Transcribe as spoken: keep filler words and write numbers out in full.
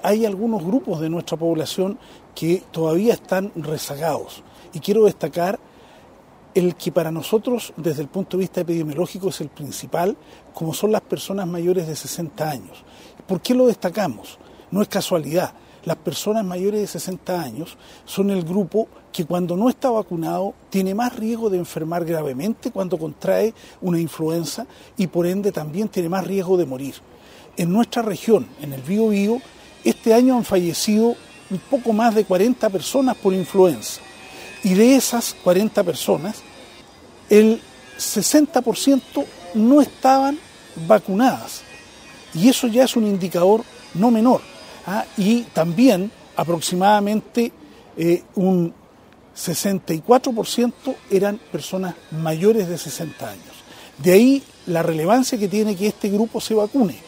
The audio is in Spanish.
hay algunos grupos de nuestra población que todavía están rezagados. Y quiero destacar el que para nosotros, desde el punto de vista epidemiológico, es el principal, como son las personas mayores de sesenta años. ¿Por qué lo destacamos? No es casualidad. Las personas mayores de sesenta años son el grupo que cuando no está vacunado tiene más riesgo de enfermar gravemente cuando contrae una influenza y por ende también tiene más riesgo de morir. En nuestra región, en el Biobío, este año han fallecido un poco más de cuarenta personas por influenza. Y de esas cuarenta personas, el sesenta por ciento no estaban vacunadas. Y eso ya es un indicador no menor. ¿ah? Y también aproximadamente eh, un sesenta y cuatro por ciento eran personas mayores de sesenta años. De ahí la relevancia que tiene que este grupo se vacune.